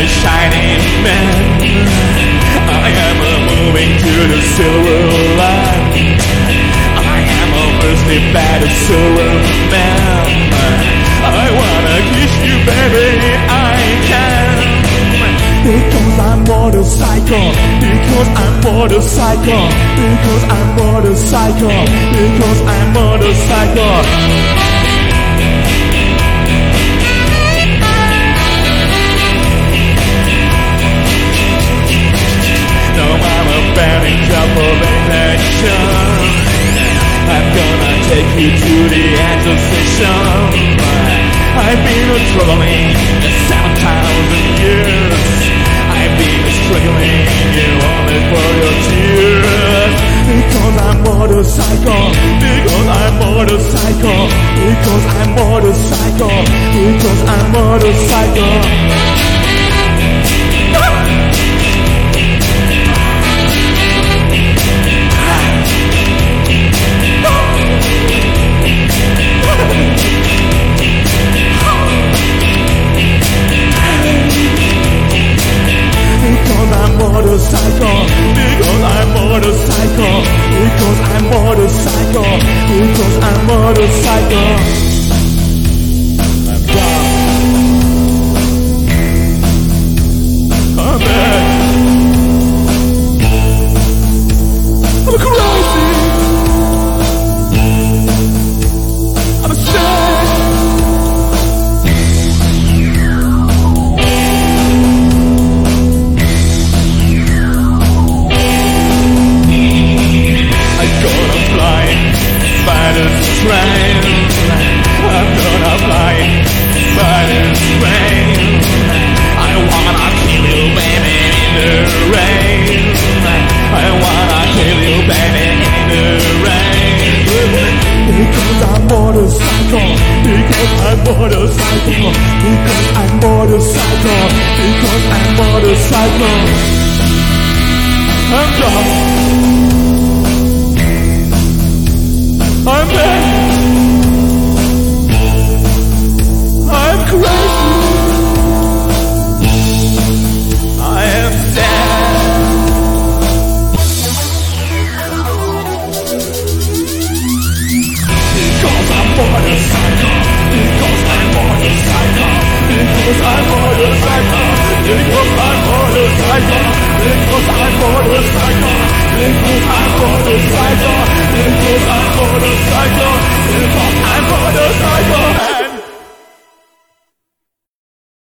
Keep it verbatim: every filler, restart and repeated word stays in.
a shining man. I am a moving to the silver line. I am a thirsty bad silver man. I wanna kiss you, baby, I can. Because I'm motorcycle, because I'm motorcycle, because I'm motorcycle, because I'm motorcycle. I'm gonna take you to the intersection. I've been struggling seven thousand years. I've been struggling you only for your tears. Because I'm motorcycle, because I'm motorcycle, because I'm motorcycle, because I'm motorcycle. Motorcycle, because I'm motorcycle, because I'm motorcycle, because I'm motorcycle. I'm down. I'm back. I'm crazy. I'm sad. I'm gonna fly by this rain. I wanna kill you, baby, in the rain. I wanna kill you, baby, in the rain. Because I'm motorcycle, because I'm motorcycle, because I'm motorcycle, because I'm motorcycle. I'm done. I'm back. I'm crazy. I am sad. Because I'm motorcycle. Because I'm motorcycle. Because I'm motorcycle. Because I'm motorcycle. Because I'm motorcycle. Because I'm motorcycle. Because I'm motorcycle. Because I'm motorcycle.